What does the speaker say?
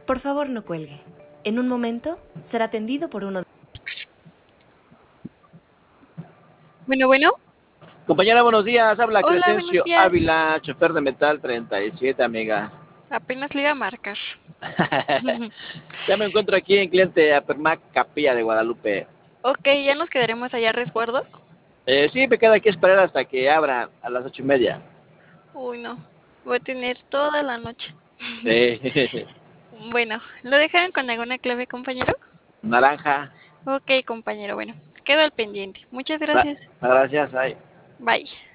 Por favor, no cuelgue. En un momento será atendido por uno de... Bueno. Compañera, buenos días. Habla Hola, buenos Crescencio días. Ávila, chofer de Metal 37, amiga. Apenas le iba a marcar. Ya me encuentro aquí en cliente Apermac Capilla de Guadalupe. Ok, ya nos quedaremos allá a resguardo. Sí, me queda aquí esperar hasta que abra a las 8:30. Uy, no. Voy a tener toda la noche. Sí. Bueno, ¿lo dejaron con alguna clave, compañero? Naranja. Ok, compañero, bueno, quedo al pendiente. Muchas gracias. Gracias. Ay. Bye.